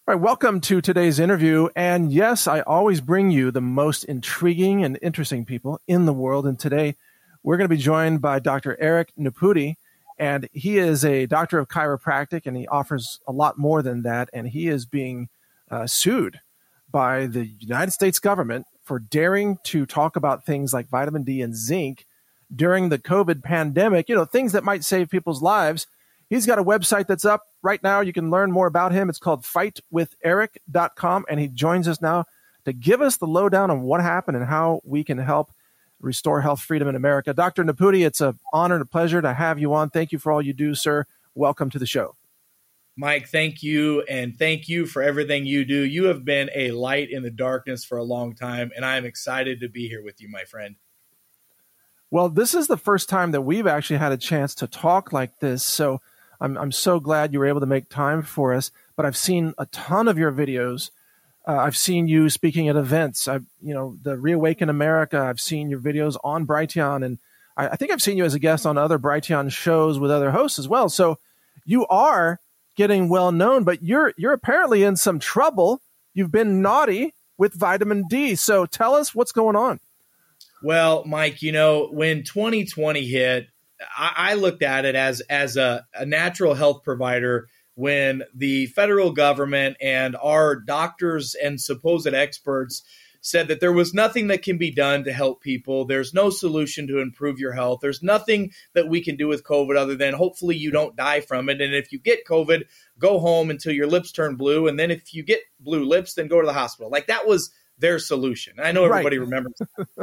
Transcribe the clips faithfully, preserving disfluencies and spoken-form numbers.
All right, welcome to today's interview. And yes, I always bring you the most intriguing and interesting people in the world. And today we're going to be joined by Doctor Eric Nepute. And he is a doctor of chiropractic, and he offers a lot more than that. And he is being uh, sued by the United States government for daring to talk about things like vitamin D and zinc during the COVID pandemic, you know, things that might save people's lives. He's got a website that's up right now. You can learn more about him. It's called fight with eric dot com, and he joins us now to give us the lowdown on what happened and how we can help restore health freedom in America. Doctor Nepute, it's an honor and a pleasure to have you on. Thank you for all you do, sir. Welcome to the show. Mike, thank you, and thank you for everything you do. You have been a light in the darkness for a long time, and I am excited to be here with you, my friend. Well, this is the first time that we've actually had a chance to talk like this, so I'm I'm so glad you were able to make time for us. But I've seen a ton of your videos. Uh, I've seen you speaking at events. I've you know the Reawaken America. I've seen your videos on Brighteon, and I, I think I've seen you as a guest on other Brighteon shows with other hosts as well. So you are getting well known, but you're you're apparently in some trouble. You've been naughty with vitamin D. So tell us what's going on. Well, Mike, you know when twenty twenty hit, I, I looked at it as as a, a natural health provider when the federal government and our doctors and supposed experts said that there was nothing that can be done to help people. There's no solution to improve your health. There's nothing that we can do with COVID other than hopefully you don't die from it. And if you get COVID, go home until your lips turn blue. And then if you get blue lips, then go to the hospital. Like that was their solution. I know everybody right. remembers.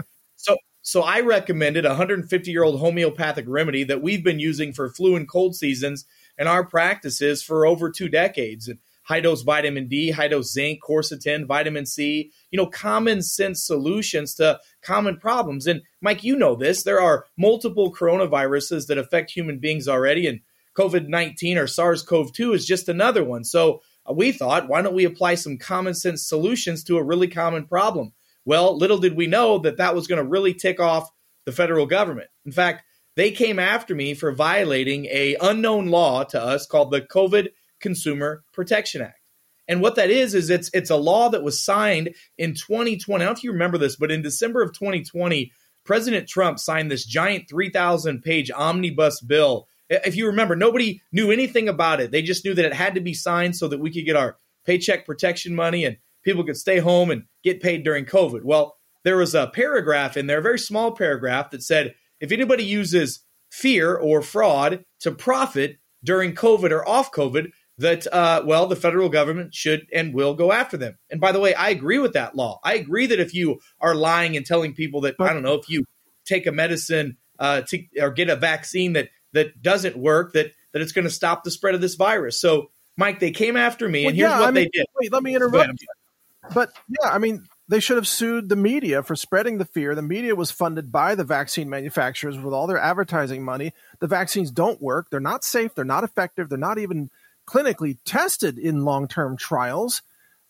So So I recommended a one hundred fifty-year-old homeopathic remedy that we've been using for flu and cold seasons in our practices for over two decades. And high-dose vitamin D, high-dose zinc, quercetin, vitamin C, you know, common sense solutions to common problems. And Mike, you know this. There are multiple coronaviruses that affect human beings already, and COVID nineteen or SARS-C o V two is just another one. So uh, we thought, why don't we apply some common sense solutions to a really common problem? Well, little did we know that that was going to really tick off the federal government. In fact, they came after me for violating a unknown law to us called the COVID Consumer Protection Act. And what that is, is it's it's a law that was signed in twenty twenty. I don't know if you remember this, but in December of twenty twenty, President Trump signed this giant three thousand page omnibus bill. If you remember, nobody knew anything about it. They just knew that it had to be signed so that we could get our paycheck protection money and people could stay home and get paid during COVID. Well, there was a paragraph in there, a very small paragraph that said, if anybody uses fear or fraud to profit during COVID or off COVID, that, uh, well, the federal government should and will go after them. And by the way, I agree with that law. I agree that if you are lying and telling people that, I don't know, if you take a medicine uh, to, or get a vaccine that that doesn't work, that that it's going to stop the spread of this virus. So, Mike, they came after me, well, and here's yeah, what I mean, they did. Wait, let me interrupt you. But yeah, I mean, they should have sued the media for spreading the fear. The media was funded by the vaccine manufacturers with all their advertising money. The vaccines don't work. They're not safe. They're not effective. They're not even clinically tested in long-term trials.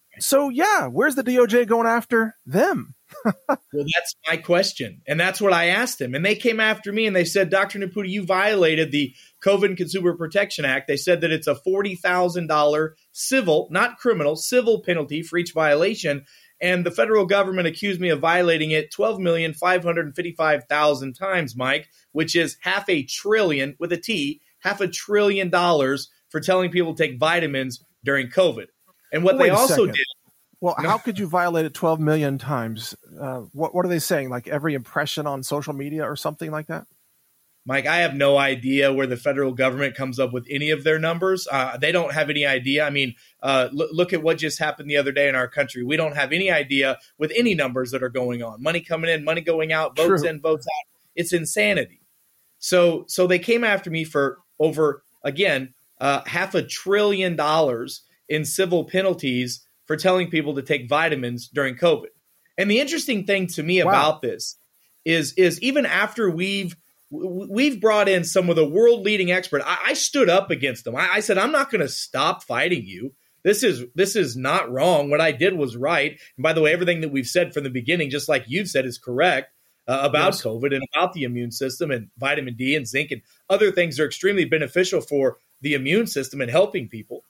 So yeah, where's the D O J going after them? Well, that's my question. And that's what I asked him. And they came after me and they said, Doctor Nepute, you violated the COVID Consumer Protection Act. They said that it's a forty thousand dollars civil, not criminal, civil penalty for each violation. And the federal government accused me of violating it twelve million five hundred fifty-five thousand times, Mike, which is half a trillion with a T, half a trillion dollars for telling people to take vitamins during COVID. And what Wait they also second. did. Well, no. How could you violate it twelve million times? Uh, what, what are they saying? Like every impression on social media or something like that? Mike, I have no idea where the federal government comes up with any of their numbers. Uh, they don't have any idea. I mean, uh, look, look at what just happened the other day in our country. We don't have any idea with any numbers that are going on. Money coming in, money going out, votes True. in, votes out. It's insanity. So, so they came after me for over, again, uh, half a trillion dollars in civil penalties for telling people to take vitamins during COVID. And the interesting thing to me wow. about this is, is even after we've we've brought in some of the world leading experts, I, I stood up against them. I, I said, I'm not going to stop fighting you. This is this is not wrong. What I did was right. And by the way, everything that we've said from the beginning, just like you've said, is correct uh, about yes. COVID and about the immune system, and vitamin D and zinc and other things are extremely beneficial for the immune system and helping people.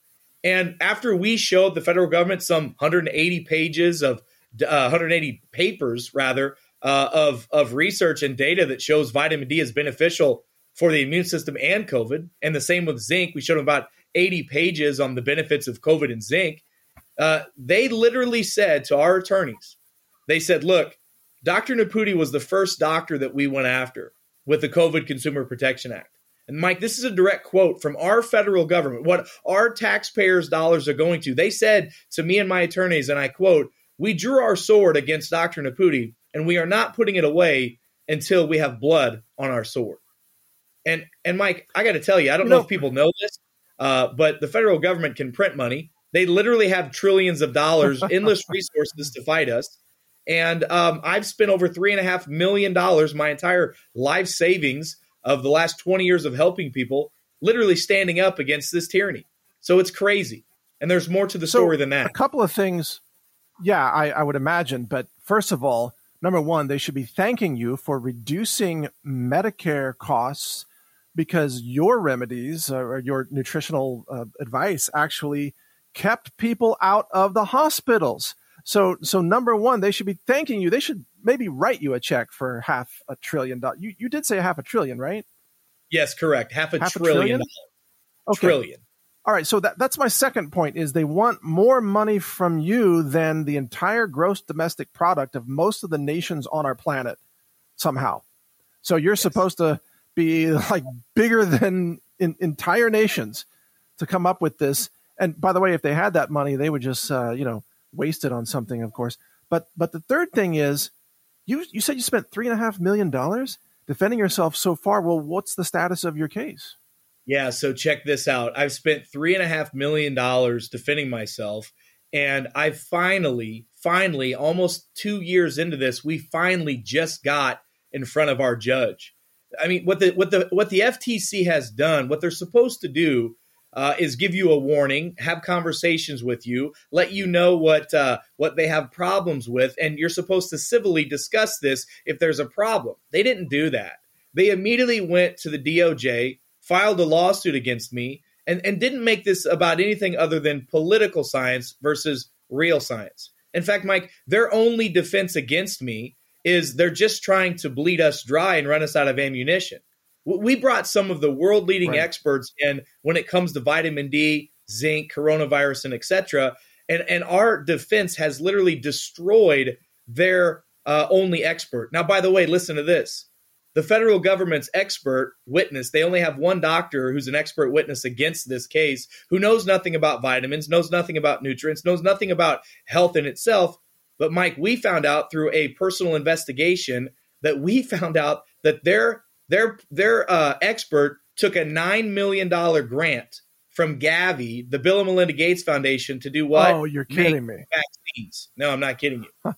And after we showed the federal government some one hundred eighty pages of uh, one hundred eighty papers, rather, uh, of, of research and data that shows vitamin D is beneficial for the immune system and COVID, and the same with zinc, we showed them about eighty pages on the benefits of COVID and zinc. Uh, they literally said to our attorneys, they said, look, Doctor Naputi was the first doctor that we went after with the COVID Consumer Protection Act. And Mike, this is a direct quote from our federal government, what our taxpayers' dollars are going to. They said to me and my attorneys, and I quote, we drew our sword against Doctor Naputi, and we are not putting it away until we have blood on our sword. And, and Mike, I got to tell you, I don't you know, know if people know this, uh, but the federal government can print money. They literally have trillions of dollars, endless resources to fight us. And um, I've spent over three and a half million dollars, my entire life savings of the last twenty years of helping people, literally standing up against this tyranny. So it's crazy. And there's more to the so story than that. A couple of things. Yeah, I, I would imagine. But first of all, number one, they should be thanking you for reducing Medicare costs because your remedies or your nutritional uh, advice actually kept people out of the hospitals. So, so number one, they should be thanking you. They should maybe write you a check for half a trillion dollars. You, you did say half a trillion, right? Yes, correct. Half a half trillion. A trillion? Okay. Trillion. All right. So that, that's my second point is they want more money from you than the entire gross domestic product of most of the nations on our planet somehow. So you're yes. supposed to be like bigger than in, entire nations to come up with this. And by the way, if they had that money, they would just, uh, you know, waste it on something, of course. But but the third thing is, you you said you spent three and a half million dollars defending yourself so far. Well, what's the status of your case? Yeah, so check this out. I've spent three and a half million dollars defending myself, and I finally, finally, almost two years into this, we finally just got in front of our judge. I mean, what the what the what the F T C has done, what they're supposed to do. Uh, is give you a warning, have conversations with you, let you know what uh, what they have problems with, and you're supposed to civilly discuss this if there's a problem. They didn't do that. They immediately went to the D O J, filed a lawsuit against me, and, and didn't make this about anything other than political science versus real science. In fact, Mike, their only defense against me is they're just trying to bleed us dry and run us out of ammunition. We brought some of the world-leading right. experts in when it comes to vitamin D, zinc, coronavirus, and et cetera. And, and our defense has literally destroyed their uh, only expert. Now, by the way, listen to this. The federal government's expert witness, they only have one doctor who's an expert witness against this case, who knows nothing about vitamins, knows nothing about nutrients, knows nothing about health in itself. But, Mike, we found out through a personal investigation that we found out that their Their their uh, expert took a nine million dollars grant from Gavi, the Bill and Melinda Gates Foundation, to do what? Oh, you're kidding me. Vaccines. No, I'm not kidding you.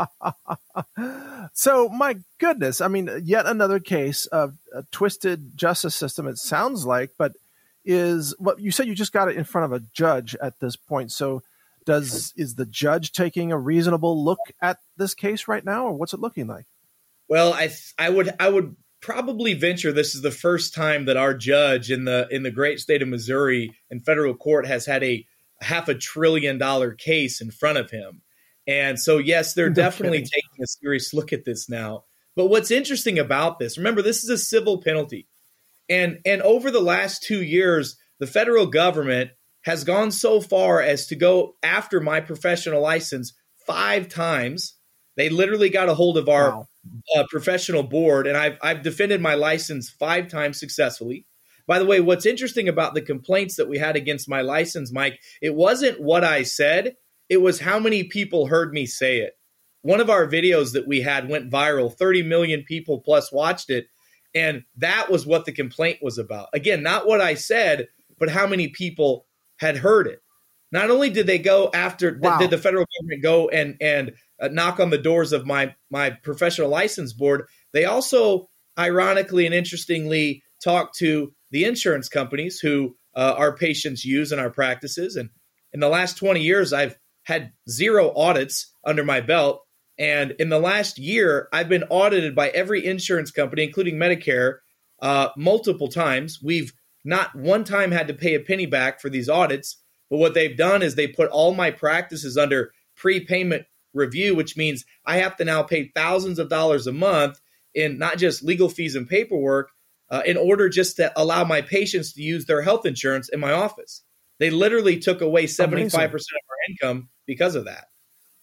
So, my goodness, I mean, yet another case of a twisted justice system, it sounds like, but is what well, you said you just got it in front of a judge at this point. So does is the judge taking a reasonable look at this case right now, or what's it looking like? Well, I I would I would probably venture this is the first time that our judge in the in the great state of Missouri in federal court has had a half a trillion dollar case in front of him. And so, yes, they're no definitely kidding. taking a serious look at this now. But what's interesting about this, remember, this is a civil penalty. And, and over the last two years, the federal government has gone so far as to go after my professional license five times. They literally got a hold of our wow. uh, professional board, and I've, I've defended my license five times successfully. By the way, what's interesting about the complaints that we had against my license, Mike, it wasn't what I said. It was how many people heard me say it. One of our videos that we had went viral. thirty million people plus watched it. And that was what the complaint was about. Again, not what I said, but how many people had heard it. Not only did they go after, wow. did the federal government go and, and uh, knock on the doors of my, my professional license board, they also, ironically and interestingly, talked to the insurance companies who uh, our patients use in our practices. And in the last twenty years, I've had zero audits under my belt. And in the last year, I've been audited by every insurance company, including Medicare, uh, multiple times. We've not one time had to pay a penny back for these audits. But what they've done is they put all my practices under prepayment review, which means I have to now pay thousands of dollars a month in not just legal fees and paperwork, uh, in order just to allow my patients to use their health insurance in my office. They literally took away seventy-five percent of our income because of that.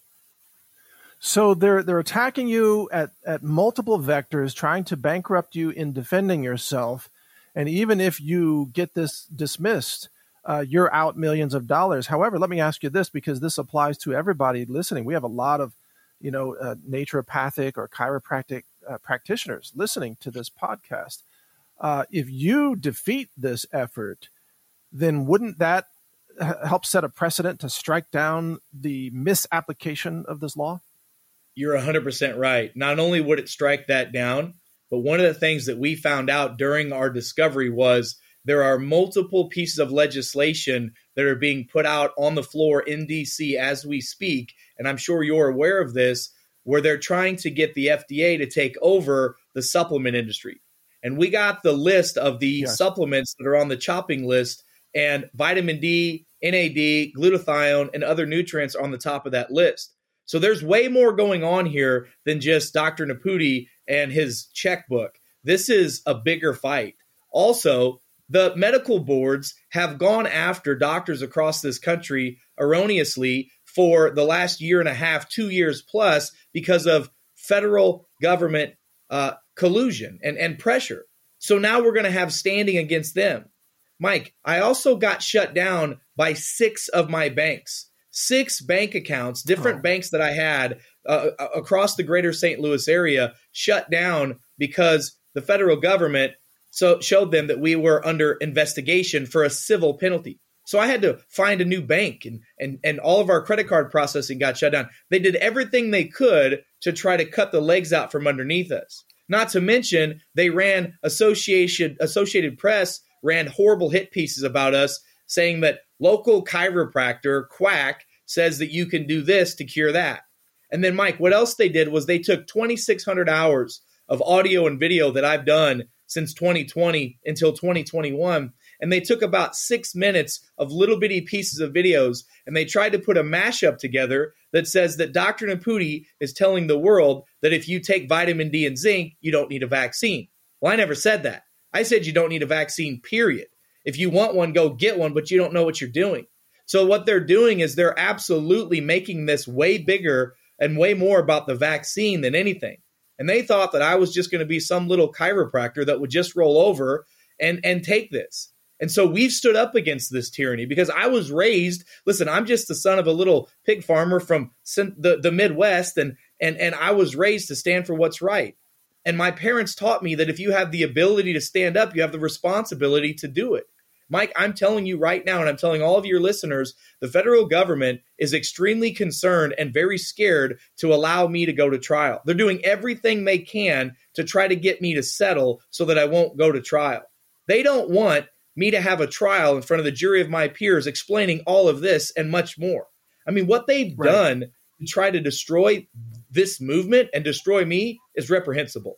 So they're they're attacking you at, at multiple vectors, trying to bankrupt you in defending yourself. And even if you get this dismissed, uh, you're out millions of dollars. However, let me ask you this, because this applies to everybody listening. We have a lot of, you know, uh, naturopathic or chiropractic uh, practitioners listening to this podcast. Uh, if you defeat this effort, then wouldn't that h- help set a precedent to strike down the misapplication of this law? You're one hundred percent right. Not only would it strike that down, but one of the things that we found out during our discovery was there are multiple pieces of legislation that are being put out on the floor in D C as we speak, and I'm sure you're aware of this, where they're trying to get the F D A to take over the supplement industry. And we got the list of the Yes. supplements that are on the chopping list, and vitamin D, N A D, glutathione, and other nutrients are on the top of that list. So there's way more going on here than just Doctor Nepute and his checkbook. This is a bigger fight. Also, the medical boards have gone after doctors across this country erroneously for the last year and a half, two years plus, because of federal government uh, collusion and, and pressure. So now we're going to have standing against them. Mike, I also got shut down by six of my banks. Six bank accounts, different Oh. banks that I had uh, across the greater Saint Louis area shut down because the federal government so showed them that we were under investigation for a civil penalty. So I had to find a new bank, and, and, and all of our credit card processing got shut down. They did everything they could to try to cut the legs out from underneath us. Not to mention, they ran Association, Associated Press ran horrible hit pieces about us, saying that local chiropractor quack says that you can do this to cure that. And then, Mike, what else they did was they took twenty-six hundred hours of audio and video that I've done since twenty twenty until twenty twenty-one, and they took about six minutes of little bitty pieces of videos, and they tried to put a mashup together that says that Doctor Nepute is telling the world that if you take vitamin D and zinc, you don't need a vaccine. Well, I never said that. I said you don't need a vaccine, period. If you want one, go get one, but you don't know what you're doing. So what they're doing is they're absolutely making this way bigger and way more about the vaccine than anything. And they thought that I was just going to be some little chiropractor that would just roll over and, and take this. And so we've stood up against this tyranny because I was raised, listen, I'm just the son of a little pig farmer from the, the Midwest, and, and, and I was raised to stand for what's right. And my parents taught me that if you have the ability to stand up, you have the responsibility to do it. Mike, I'm telling you right now, and I'm telling all of your listeners, the federal government is extremely concerned and very scared to allow me to go to trial. They're doing everything they can to try to get me to settle so that I won't go to trial. They don't want me to have a trial in front of the jury of my peers explaining all of this and much more. I mean, what they've Right. done to try to destroy this movement and destroy me is reprehensible.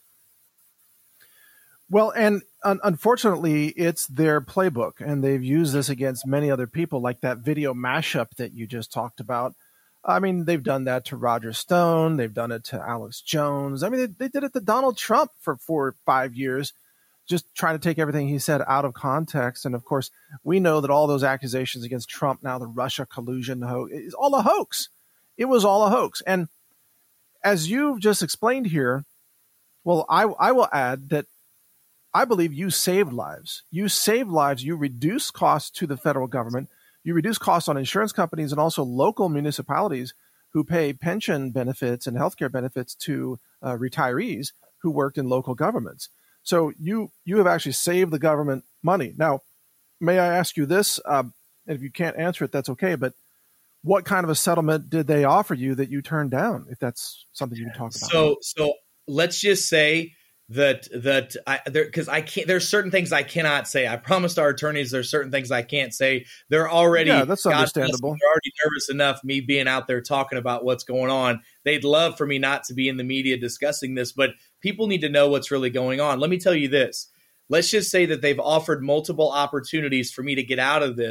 Well, and un- unfortunately, it's their playbook, and they've used this against many other people, like that video mashup that you just talked about. I mean, they've done that to Roger Stone. They've done it to Alex Jones. I mean, they, they did it to Donald Trump for four or five years, just trying to take everything he said out of context. And of course, we know that all those accusations against Trump, now the Russia collusion hoax, is all a hoax. It was all a hoax. And as you've just explained here, well, I, I will add that I believe you saved lives. You saved lives. You reduce costs to the federal government. You reduce costs on insurance companies and also local municipalities who pay pension benefits and healthcare benefits to uh, retirees who worked in local governments. So you you have actually saved the government money. Now, may I ask you this? Um, and if you can't answer it, that's okay. But what kind of a settlement did they offer you that you turned down, if that's something you can talk about? So, so let's just say that that I there because I can't. There's certain things I cannot say. I promised our attorneys there's certain things I can't say. They're already Yeah, that's God bless understandable. them, they're already nervous enough. Me being out there talking about what's going on, they'd love for me not to be in the media discussing this, but people need to know what's really going on. Let me tell you this. Let's just say that they've offered multiple opportunities for me to get out of this.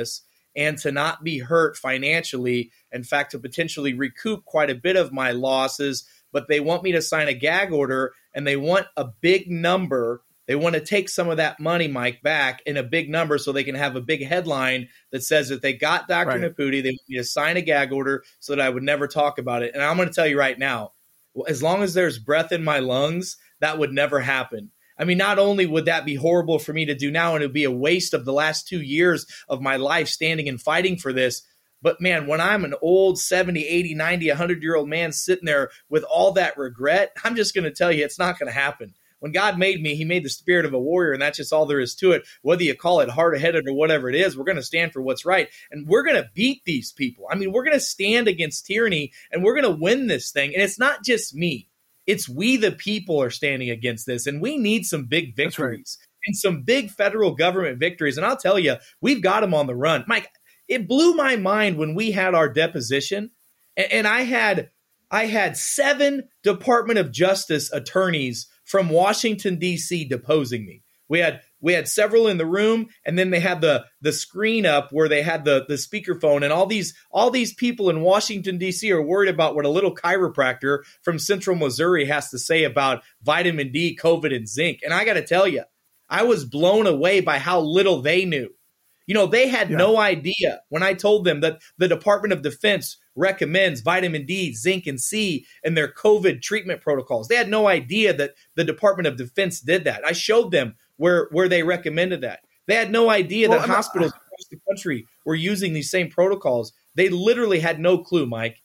and to not be hurt financially. In fact, to potentially recoup quite a bit of my losses. But they want me to sign a gag order, and they want a big number. They want to take some of that money, Mike, back in a big number so they can have a big headline that says that they got Doctor Right. Naputi. They want me to sign a gag order so that I would never talk about it. And I'm going to tell you right now, as long as there's breath in my lungs, that would never happen. I mean, not only would that be horrible for me to do now, and it would be a waste of the last two years of my life standing and fighting for this, but man, when I'm an old seventy, eighty, ninety, one hundred-year-old man sitting there with all that regret, I'm just going to tell you it's not going to happen. When God made me, he made the spirit of a warrior, and that's just all there is to it. Whether you call it hard-headed or whatever it is, we're going to stand for what's right, and we're going to beat these people. I mean, we're going to stand against tyranny, and we're going to win this thing, and it's not just me. It's we the people are standing against this, and we need some big victories and some big federal government victories, and I'll tell you, we've got them on the run. Mike, it blew my mind when we had our deposition, and, and I had I had seven Department of Justice attorneys from Washington, D C deposing me. We had we had several in the room, and then they had the the screen up where they had the the speakerphone, and all these all these people in Washington, D C are worried about what a little chiropractor from Central Missouri has to say about vitamin D, COVID, and zinc. And I got to tell you, I was blown away by how little they knew. You know, they had Yeah. no idea when I told them that the Department of Defense recommends vitamin D, zinc, and C in their COVID treatment protocols. They had no idea that the Department of Defense did that. I showed them where, where they recommended that. They had no idea Well, that I'm not- hospitals across the country were using these same protocols. They literally had no clue, Mike.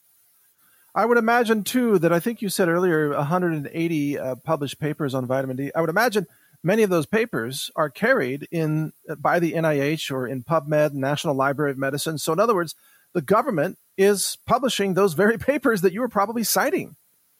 I would imagine, too, that I think you said earlier one hundred eighty uh, published papers on vitamin D. I would imagine many of those papers are carried in by the N I H or in PubMed, National Library of Medicine. So in other words, the government is publishing those very papers that you were probably citing.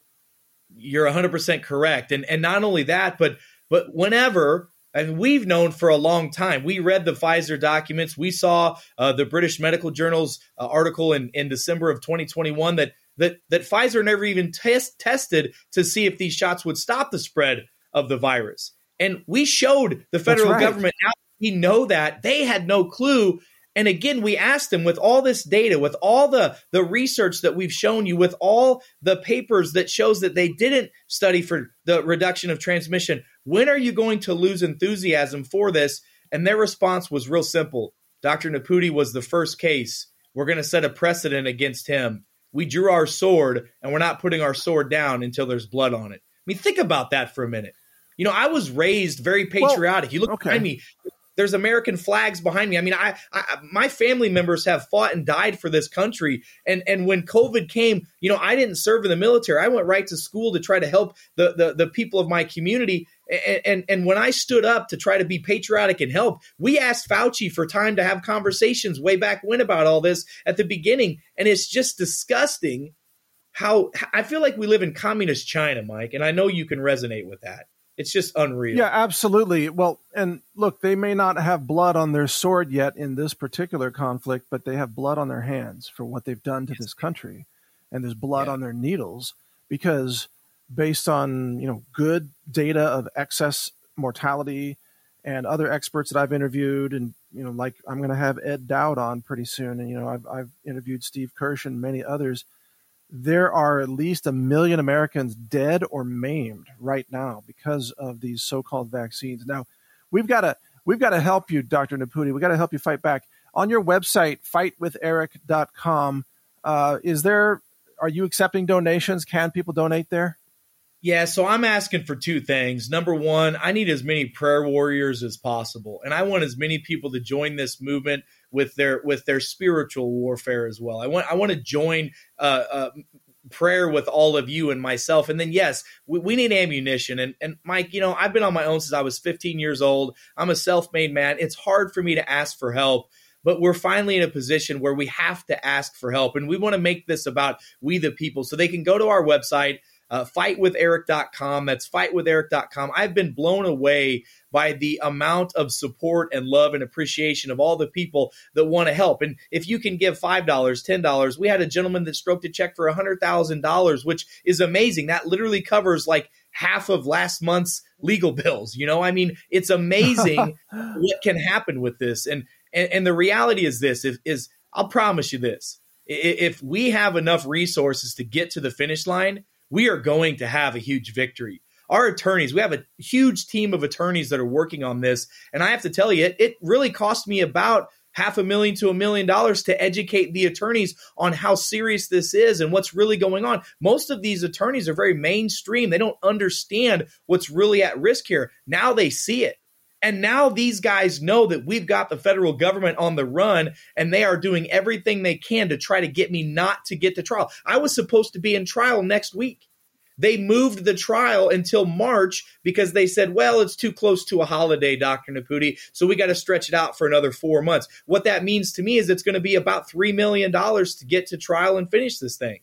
You're one hundred percent correct. And and not only that, but but whenever, and we've known for a long time, we read the Pfizer documents. We saw uh, the British Medical Journal's uh, article in, in December of twenty twenty-one that that that Pfizer never even test, tested to see if these shots would stop the spread of the virus. And we showed the federal right. government how we know that. They had no clue. And again, we asked them, with all this data, with all the, the research that we've shown you, with all the papers that shows that they didn't study for the reduction of transmission, when are you going to lose enthusiasm for this? And their response was real simple. Doctor Naputi was the first case. We're going to set a precedent against him. We drew our sword, and we're not putting our sword down until there's blood on it. I mean, think about that for a minute. You know, I was raised very patriotic. Well, you look okay. behind me. There's American flags behind me. I mean, I, I, my family members have fought and died for this country. And and when COVID came, you know, I didn't serve in the military. I went right to school to try to help the the, the people of my community. And, and and when I stood up to try to be patriotic and help, we asked Fauci for time to have conversations way back when about all this at the beginning. And it's just disgusting how I feel like we live in communist China, Mike. And I know you can resonate with that. It's just unreal. Yeah, absolutely. Well, and look, they may not have blood on their sword yet in this particular conflict, but they have blood on their hands for what they've done to yes. this country. And there's blood yeah. on their needles because based on, you know, good data of excess mortality and other experts that I've interviewed, and, you know, like I'm going to have Ed Dowd on pretty soon. And, you know, I've, I've interviewed Steve Kirsch and many others. There are at least a million Americans dead or maimed right now because of these so-called vaccines. Now, we've got to we've got to help you, Doctor Naputi. We've got to help you fight back. On your website, fight with eric dot com, uh, is there, are you accepting donations? Can people donate there? Yeah, so I'm asking for two things. Number one, I need as many prayer warriors as possible, and I want as many people to join this movement with their with their spiritual warfare as well. I want I want to join uh, uh, prayer with all of you and myself. And then, yes, we, we need ammunition. And, and Mike, you know, I've been on my own since I was fifteen years old. I'm a self-made man. It's hard for me to ask for help. But we're finally in a position where we have to ask for help. And we want to make this about we the people. So they can go to our website, Uh, fight with eric dot com. That's fight with eric dot com. I've been blown away by the amount of support and love and appreciation of all the people that want to help. And if you can give five dollars, ten dollars, we had a gentleman that stroked a check for one hundred thousand dollars, which is amazing. That literally covers like half of last month's legal bills. You know, I mean, it's amazing what can happen with this. And And, and the reality is this, is, is I'll promise you this. If we have enough resources to get to the finish line, we are going to have a huge victory. Our attorneys, we have a huge team of attorneys that are working on this. And I have to tell you, it, it really cost me about half a million to a million dollars to educate the attorneys on how serious this is and what's really going on. Most of these attorneys are very mainstream. They don't understand what's really at risk here. Now they see it. And now these guys know that we've got the federal government on the run, and they are doing everything they can to try to get me not to get to trial. I was supposed to be in trial next week. They moved the trial until March because they said, well, it's too close to a holiday, Doctor Naputi, so we got to stretch it out for another four months. What that means to me is it's going to be about three million dollars to get to trial and finish this thing.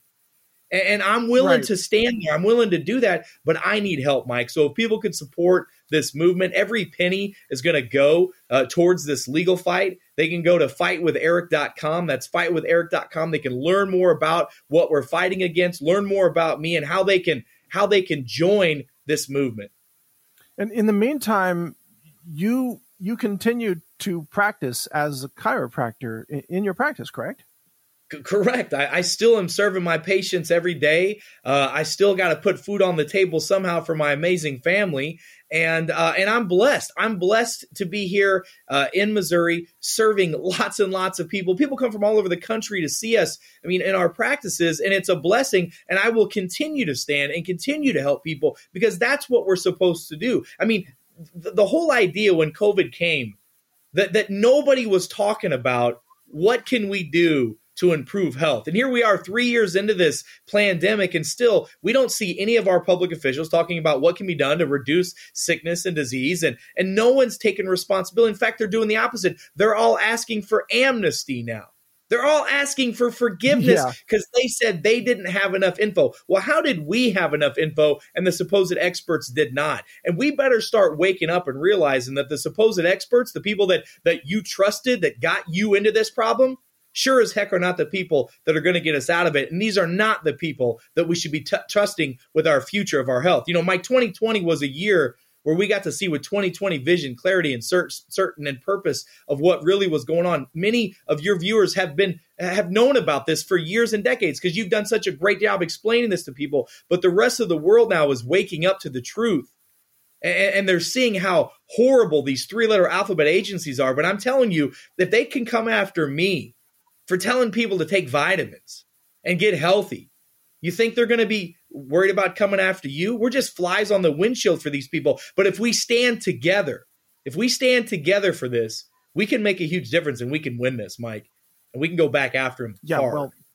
And I'm willing Right. to stand there. I'm willing to do that, but I need help, Mike. So if people could support this movement, every penny is going to go uh, towards this legal fight. They can go to fight with eric dot com. That's fight with eric dot com. They can learn more about what we're fighting against, learn more about me, and how they can how they can join this movement. And in the meantime, you you continue to practice as a chiropractor in, in your practice, correct? Correct. I, I still am serving my patients every day. Uh, I still got to put food on the table somehow for my amazing family. And uh, and I'm blessed. I'm blessed to be here uh, in Missouri serving lots and lots of people. People come from all over the country to see us, I mean, in our practices, and it's a blessing. And I will continue to stand and continue to help people because that's what we're supposed to do. I mean, th- the whole idea when COVID came, that that nobody was talking about what can we do to improve health. And here we are three years into this pandemic, and still we don't see any of our public officials talking about what can be done to reduce sickness and disease. And, and no one's taking responsibility. In fact, they're doing the opposite. They're all asking for amnesty now. They're all asking for forgiveness because yeah. they said they didn't have enough info. Well, how did we have enough info and the supposed experts did not? And we better start waking up and realizing that the supposed experts, the people that, that you trusted, that got you into this problem, sure as heck are not the people that are going to get us out of it. And these are not the people that we should be t- trusting with our future of our health. You know, my twenty twenty was a year where we got to see with twenty twenty vision, clarity, and cert- certain and purpose of what really was going on. Many of your viewers have been have known about this for years and decades because you've done such a great job explaining this to people. But the rest of the world now is waking up to the truth. And they're seeing how horrible these three-letter alphabet agencies are. But I'm telling you, if they can come after me for telling people to take vitamins and get healthy, you think they're going to be worried about coming after you? We're just flies on the windshield for these people. But if we stand together, if we stand together for this, we can make a huge difference and we can win this, Mike. And we can go back after him. Yeah, hard. well,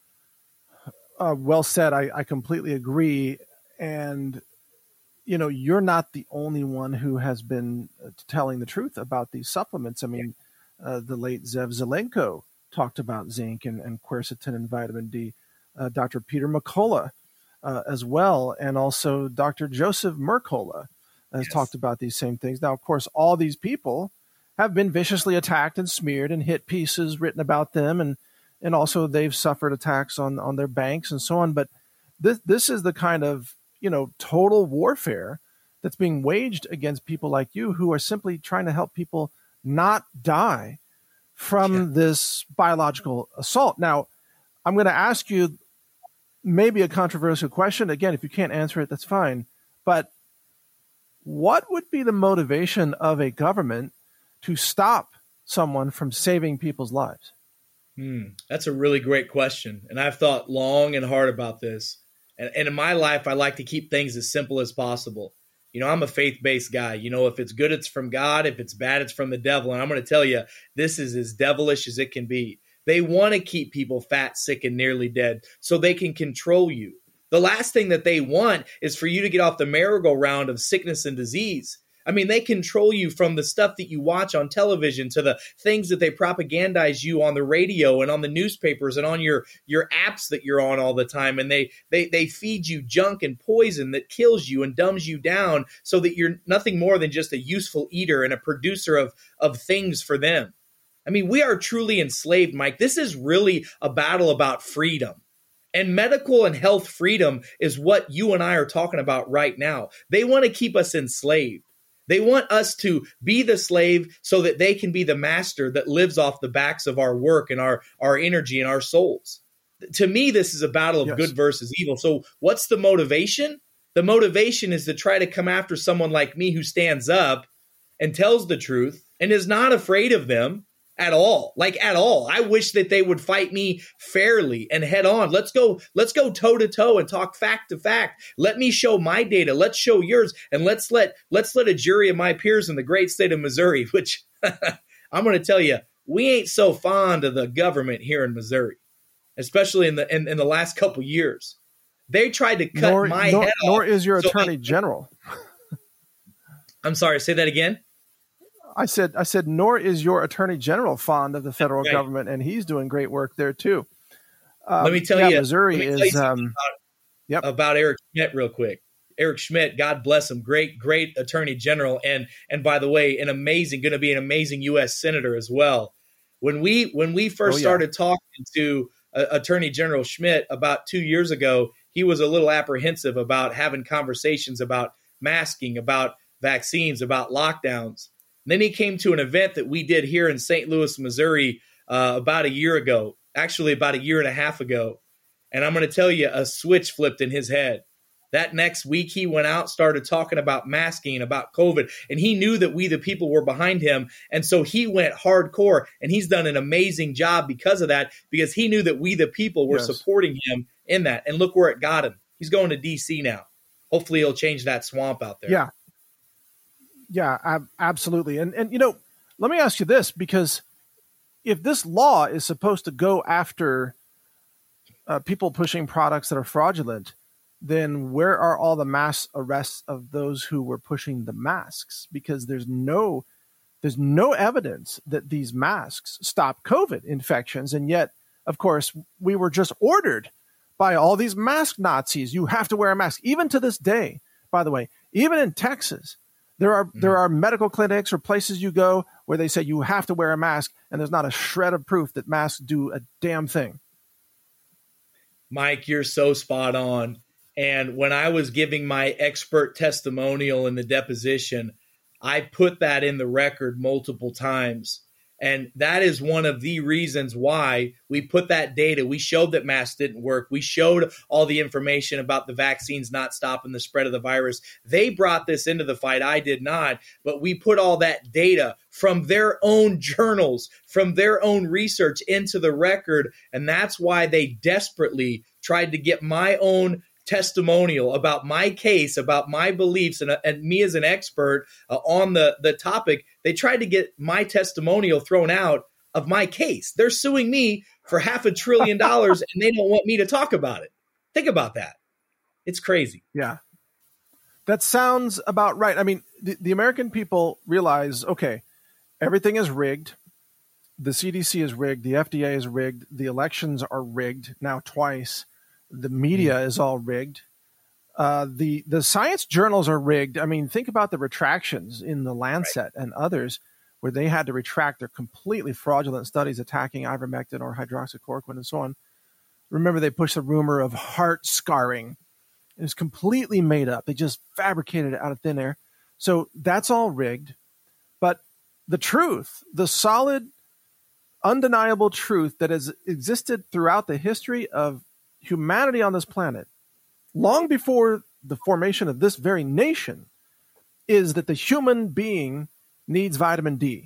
uh, well said. I, I completely agree. And, you know, you're not the only one who has been uh, telling the truth about these supplements. I mean, uh, the late Zev Zelenko talked about zinc and, and quercetin and vitamin D. Uh, Doctor Peter McCullough uh, as well, and also Doctor Joseph Mercola has yes. talked about these same things. Now, of course, all these people have been viciously attacked and smeared and hit pieces written about them, and and also they've suffered attacks on, on their banks and so on. But this this is the kind of, you know, total warfare that's being waged against people like you who are simply trying to help people not die from yeah. this biological assault. Now, I'm going to ask you maybe a controversial question. Again, if you can't answer it, that's fine. But what would be the motivation of a government to stop someone from saving people's lives? Hmm, that's a really great question. And I've thought long and hard about this. And, and in my life, I like to keep things as simple as possible. You know, I'm a faith-based guy. You know, if it's good, it's from God. If it's bad, it's from the devil. And I'm going to tell you, this is as devilish as it can be. They want to keep people fat, sick, and nearly dead so they can control you. The last thing that they want is for you to get off the merry-go-round of sickness and disease. I mean, they control you from the stuff that you watch on television to the things that they propagandize you on the radio and on the newspapers and on your, your apps that you're on all the time. And they, they, they feed you junk and poison that kills you and dumbs you down so that you're nothing more than just a useful eater and a producer of, of things for them. I mean, we are truly enslaved, Mike. This is really a battle about freedom. And medical and health freedom is what you and I are talking about right now. They want to keep us enslaved. They want us to be the slave so that they can be the master that lives off the backs of our work and our, our energy and our souls. To me, this is a battle of Yes. good versus evil. So what's the motivation? The motivation is to try to come after someone like me who stands up and tells the truth and is not afraid of them at all, like at all. I wish that they would fight me fairly and head on. Let's go, let's go toe to toe and talk fact to fact. Let me show my data. Let's show yours. And let's let, let's let a jury of my peers in the great state of Missouri, which I'm going to tell you, we ain't so fond of the government here in Missouri, especially in the, in, in the last couple years. They tried to cut Nor, my nor, head off. nor is your So attorney I- general. I'm sorry, say that again. I said, I said, nor is your attorney general fond of the federal Right. government, and he's doing great work there too. Um, Let me tell yeah, you, Missouri let me tell you is. something Um, yep. about Eric Schmidt real quick. Eric Schmidt, God bless him, great, great attorney general, and and by the way, an amazing, going to be an amazing U S senator as well. When we when we first Oh, yeah. started talking to uh, Attorney General Schmidt about two years ago, he was a little apprehensive about having conversations about masking, about vaccines, about lockdowns. And then he came to an event that we did here in Saint Louis, Missouri, uh, about a year ago, actually about a year and a half ago. And I'm going to tell you, a switch flipped in his head. That next week, he went out, started talking about masking, about COVID, and he knew that we, the people, were behind him. And so he went hardcore, and he's done an amazing job because of that, because he knew that we, the people, were Yes. supporting him in that. And look where it got him. He's going to D C now. Hopefully he'll change that swamp out there. Yeah. Yeah, ab- absolutely. And, and, you know, let me ask you this, because if this law is supposed to go after uh, people pushing products that are fraudulent, then where are all the mass arrests of those who were pushing the masks? Because there's no, there's no evidence that these masks stop COVID infections. And yet, of course, we were just ordered by all these mask Nazis. You have to wear a mask. Even to this day, by the way, even in Texas, there are, mm. there are medical clinics or places you go where they say you have to wear a mask, and there's not a shred of proof that masks do a damn thing. Mike, you're so spot on. And when I was giving my expert testimonial in the deposition, I put that in the record multiple times. And that is one of the reasons why we put that data. We showed that masks didn't work. We showed all the information about the vaccines not stopping the spread of the virus. They brought this into the fight. I did not. But we put all that data from their own journals, from their own research into the record. And that's why they desperately tried to get my own testimonial about my case, about my beliefs, and, and me as an expert uh, on the, the topic. They tried to get my testimonial thrown out of my case. They're suing me for half a trillion dollars, and they don't want me to talk about it. Think about that. It's crazy. Yeah. That sounds about right. I mean, the, the American people realize, okay, everything is rigged. The C D C is rigged. The F D A is rigged. The elections are rigged now twice. The media is all rigged. Uh, the the science journals are rigged. I mean, think about the retractions in the Lancet right. and others, where they had to retract their completely fraudulent studies attacking ivermectin or hydroxychloroquine and so on. Remember, they pushed the rumor of heart scarring. It was completely made up. They just fabricated it out of thin air. So that's all rigged. But the truth, the solid, undeniable truth that has existed throughout the history of humanity on this planet, long before the formation of this very nation, is that the human being needs vitamin D.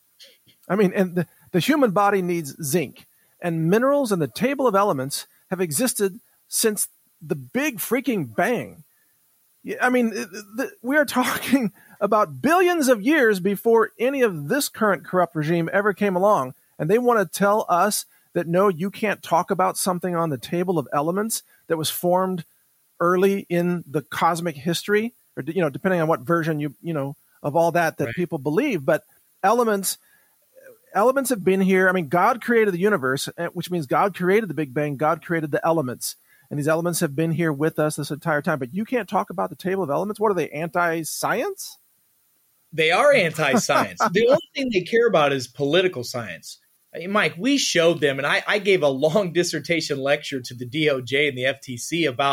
I mean, and the, the human body needs zinc. And minerals and the table of elements have existed since the big freaking bang. I mean, the, we are talking about billions of years before any of this current corrupt regime ever came along. And they want to tell us that, no, you can't talk about something on the table of elements that was formed early in the cosmic history, or, you know, depending on what version you, you know, of all that, that right. people believe. But elements, elements have been here. I mean, God created the universe, which means God created the Big Bang. God created the elements, and these elements have been here with us this entire time. But you can't talk about the table of elements. What are they, anti-science? They are anti-science. The only thing they care about is political science. Mike, we showed them, and I, I gave a long dissertation lecture to the D O J and the F T C about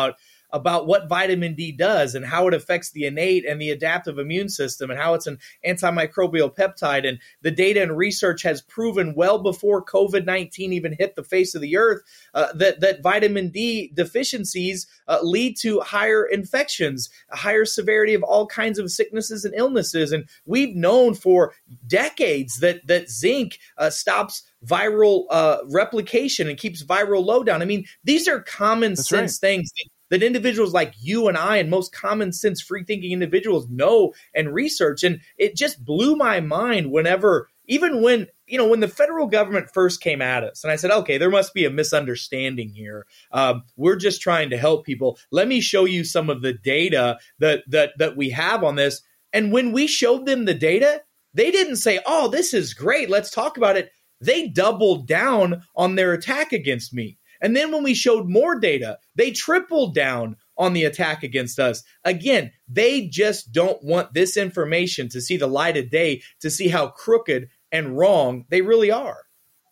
about what vitamin D does and how it affects the innate and the adaptive immune system and how it's an antimicrobial peptide. And the data and research has proven well before COVID nineteen even hit the face of the earth uh, that, that vitamin D deficiencies uh, lead to higher infections, a higher severity of all kinds of sicknesses and illnesses. And we've known for decades that, that zinc uh, stops viral uh, replication and keeps viral load down. I mean, these are common That's sense right. things that, that individuals like you and I and most common sense free thinking individuals know and research. And it just blew my mind whenever, even when, you know, when the federal government first came at us and I said, okay, there must be a misunderstanding here. Um, we're just trying to help people. Let me show you some of the data that, that, that we have on this. And when we showed them the data, they didn't say, oh, this is great, let's talk about it. They doubled down on their attack against me. And then when we showed more data, they tripled down on the attack against us. Again, they just don't want this information to see the light of day, to see how crooked and wrong they really are.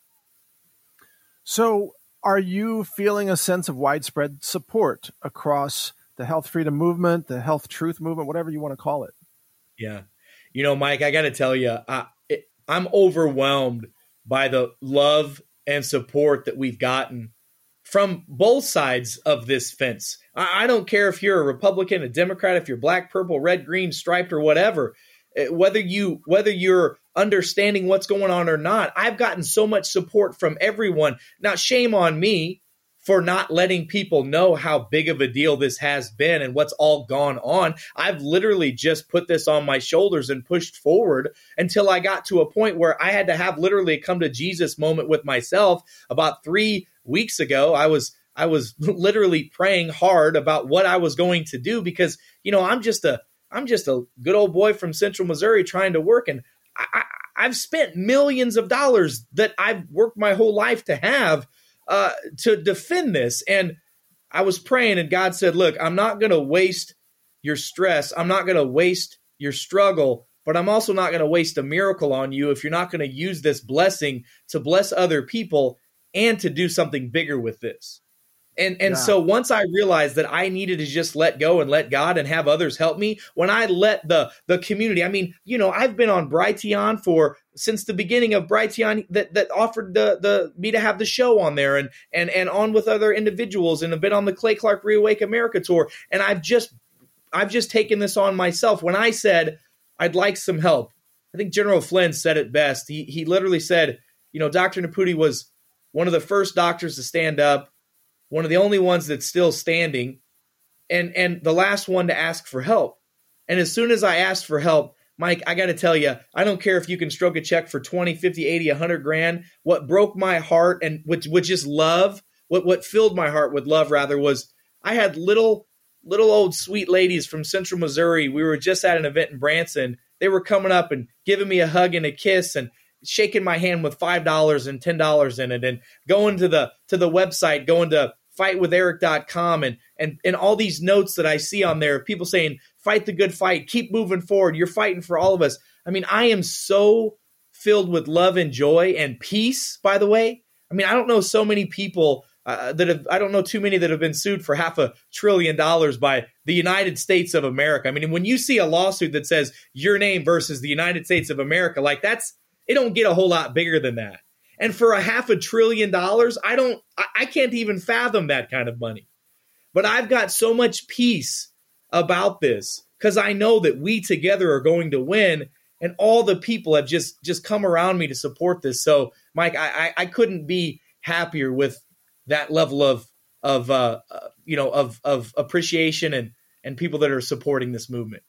So are you feeling a sense of widespread support across the health freedom movement, the health truth movement, whatever you want to call it? Yeah. You know, Mike, I got to tell you, I, it, I'm overwhelmed by the love and support that we've gotten from both sides of this fence. I, I don't care if you're a Republican, a Democrat, if you're black, purple, red, green, striped, or whatever, whether you whether you're understanding what's going on or not. I've gotten so much support from everyone. Now, shame on me for not letting people know how big of a deal this has been and what's all gone on. I've literally just put this on my shoulders and pushed forward until I got to a point where I had to have literally a come to Jesus moment with myself. About three weeks ago, I was I was literally praying hard about what I was going to do because, you know, I'm just a I'm just a good old boy from Central Missouri trying to work, and I, I, I've spent millions of dollars that I've worked my whole life to have Uh, to defend this. And I was praying and God said, look, I'm not going to waste your stress. I'm not going to waste your struggle, but I'm also not going to waste a miracle on you if you're not going to use this blessing to bless other people and to do something bigger with this. And and Yeah. so once I realized that I needed to just let go and let God and have others help me, when I let the the community, I mean, you know, I've been on Brighteon for since the beginning of Brighteon that that offered the the me to have the show on there and and and on with other individuals, and have been on the Clay Clark Reawake America tour. And I've just I've just taken this on myself. When I said I'd like some help, I think General Flynn said it best. He he literally said, you know, Doctor Nepute was one of the first doctors to stand up, one of the only ones that's still standing, and and the last one to ask for help. And as soon as I asked for help, Mike, I got to tell you, I don't care if you can stroke a check for twenty, fifty, eighty, one hundred grand. What broke my heart and which which is love, what what filled my heart with love rather was I had little little old sweet ladies from Central Missouri. We were just at an event in Branson. They were coming up and giving me a hug and a kiss and shaking my hand with five dollars and ten dollars in it, and going to the to the website, going to fight with eric dot com, and and and all these notes that I see on there, people saying, fight the good fight, keep moving forward, you're fighting for all of us. I mean, I am so filled with love and joy and peace, by the way. I mean, I don't know so many people uh, that have, I don't know too many that have been sued for half a trillion dollars by the United States of America. I mean, when you see a lawsuit that says your name versus the United States of America, like that's, it don't get a whole lot bigger than that. And for a half a trillion dollars, I don't, I, I can't even fathom that kind of money. But I've got so much peace about this because I know that we together are going to win, and all the people have just, just come around me to support this. So, Mike, I, I, I couldn't be happier with that level of, of, uh, uh, you know, of, of appreciation and, and people that are supporting this movement.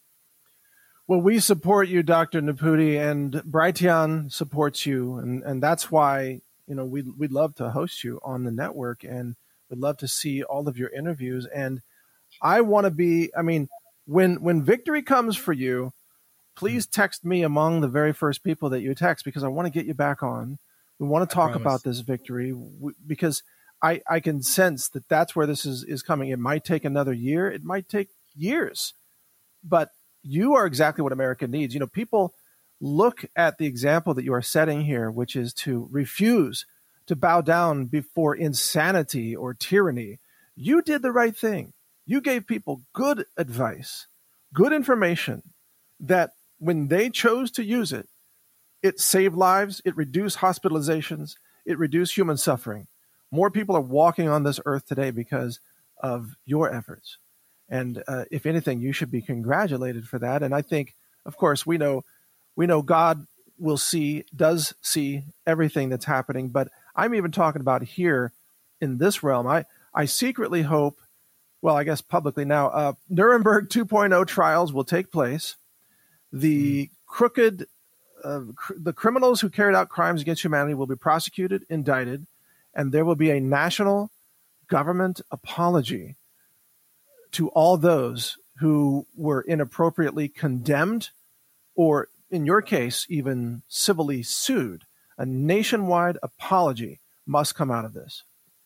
Well, we support you, Doctor Nepute, and Brighteon supports you, and, and that's why, you know, we'd, we'd love to host you on the network, and we'd love to see all of your interviews. And I want to be, I mean, when when victory comes for you, please text me among the very first people that you text, because I want to get you back on. We want to talk about this victory w- because I, I can sense that that's where this is, is coming. It might take another year. It might take years, but you are exactly what America needs. You know, people look at the example that you are setting here, which is to refuse to bow down before insanity or tyranny. You did the right thing. You gave people good advice, good information that when they chose to use it, it saved lives, it reduced hospitalizations, it reduced human suffering. More people are walking on this earth today because of your efforts. And uh, if anything, you should be congratulated for that. And I think, of course, we know we know God will see, does see everything that's happening. But I'm even talking about here in this realm. I, I secretly hope, well, I guess publicly now, uh, Nuremberg two point oh trials will take place. The crooked, uh, cr- the criminals who carried out crimes against humanity will be prosecuted, indicted, and there will be a national government apology to all those who were inappropriately condemned or, in your case, even civilly sued. A nationwide apology must come out of this.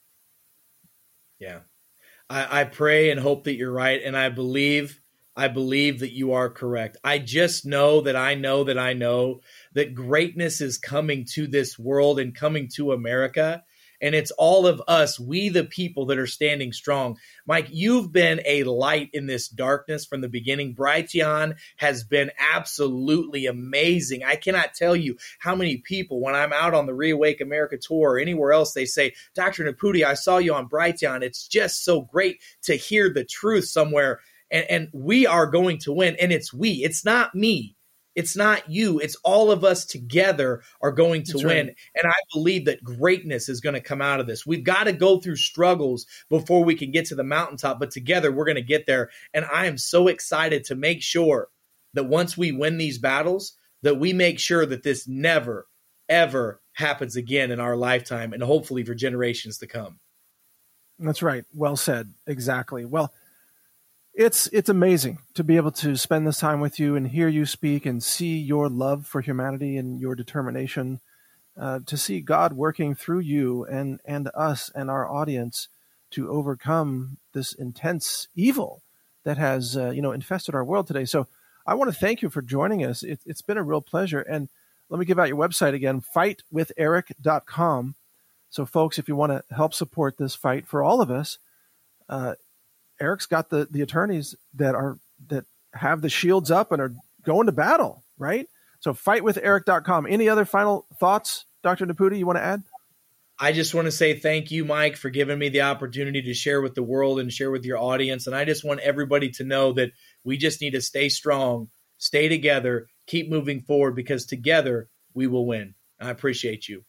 Yeah. I, I pray and hope that you're right. And I believe, I believe that you are correct. I just know that I know that I know that greatness is coming to this world and coming to America. And it's all of us, we the people that are standing strong. Mike, you've been a light in this darkness from the beginning. Brighteon has been absolutely amazing. I cannot tell you how many people, when I'm out on the Reawake America tour or anywhere else, they say, Doctor Nepute, I saw you on Brighteon. It's just so great to hear the truth somewhere. And, and we are going to win. And it's we. It's not me. It's not you. It's all of us together are going to That's win. right. And I believe that greatness is going to come out of this. We've got to go through struggles before we can get to the mountaintop, but together we're going to get there. And I am so excited to make sure that once we win these battles, that we make sure that this never, ever happens again in our lifetime and hopefully for generations to come. That's right. Well said. Exactly. Well, It's it's amazing to be able to spend this time with you and hear you speak and see your love for humanity and your determination, uh, to see God working through you and, and us and our audience to overcome this intense evil that has uh, you know infested our world today. So I want to thank you for joining us. It, it's been a real pleasure. And let me give out your website again, fight with eric dot com. So folks, if you want to help support this fight for all of us, uh, Eric's got the, the attorneys that are that have the shields up and are going to battle, right? So fight with eric dot com. Any other final thoughts, Doctor Nepute, you want to add? I just want to say thank you, Mike, for giving me the opportunity to share with the world and share with your audience. And I just want everybody to know that we just need to stay strong, stay together, keep moving forward, because together we will win. I appreciate you.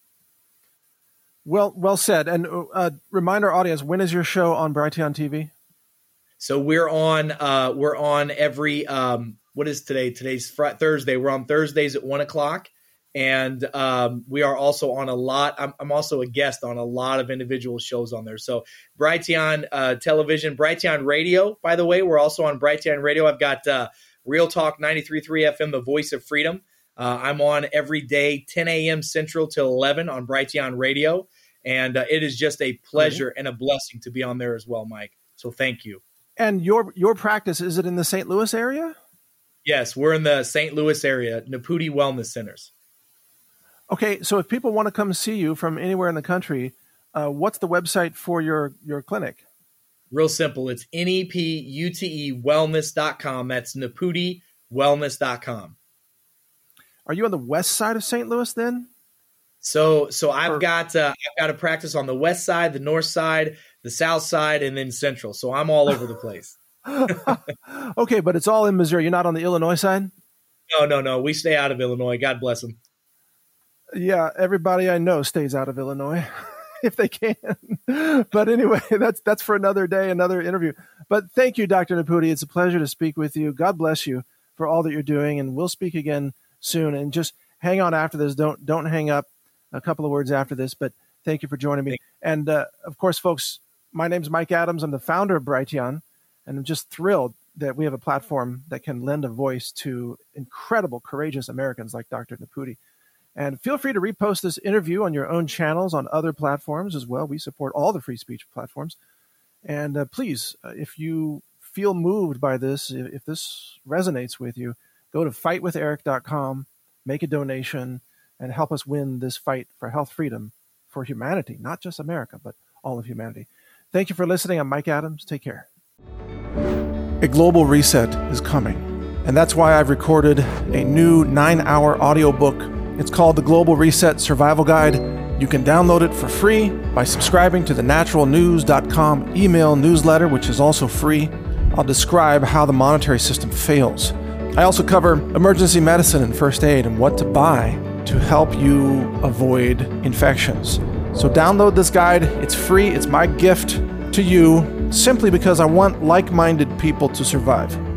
Well, well said. And uh, remind our audience, when is your show on Brighteon T V? So we're on, uh, we're on every, um, what is today? Today's fr- Thursday. We're on Thursdays at one o'clock. And um, we are also on a lot. I'm, I'm also a guest on a lot of individual shows on there. So Brighteon uh, Television, Brighteon Radio, by the way, we're also on Brighteon Radio. I've got uh, Real Talk ninety-three point three F M, the voice of freedom. Uh, I'm on every day, ten a.m. Central till eleven on Brighteon Radio. And uh, it is just a pleasure and a blessing to be on there as well, Mike. So thank you. And your your practice, is it in the Saint Louis area? Yes, we're in the Saint Louis area, Nepute Wellness Centers. Okay, so if people want to come see you from anywhere in the country, uh, what's the website for your, your clinic? Real simple. It's N E P U T E wellness dot com. That's Nepute wellness dot com. Are you on the west side of Saint Louis then? So so I've Or- got uh, I've got a practice on the west side, the north side, the south side, and then central. So I'm all over the place. Okay, but it's all in Missouri. You're not on the Illinois side? No, no, no. We stay out of Illinois. God bless them. Yeah, everybody I know stays out of Illinois if they can. But anyway, that's that's for another day, another interview. But thank you, Doctor Nepute. It's a pleasure to speak with you. God bless you for all that you're doing, and we'll speak again soon. And just hang on after this. Don't don't hang up. A couple of words after this, but thank you for joining me. And uh, of course, folks, my name's Mike Adams. I'm the founder of Brighteon, and I'm just thrilled that we have a platform that can lend a voice to incredible, courageous Americans like Doctor Nepute. And feel free to repost this interview on your own channels on other platforms as well. We support all the free speech platforms. And uh, please, uh, if you feel moved by this, if, if this resonates with you, go to fight with eric dot com, make a donation, and help us win this fight for health freedom for humanity, not just America, but all of humanity. Thank you for listening. I'm Mike Adams. Take care. A global reset is coming. And that's why I've recorded a new nine-hour audiobook. It's called The Global Reset Survival Guide. You can download it for free by subscribing to the natural news dot com email newsletter, which is also free. I'll describe how the monetary system fails. I also cover emergency medicine and first aid and what to buy to help you avoid infections. So download this guide. It's free. It's my gift to you simply because I want like-minded people to survive.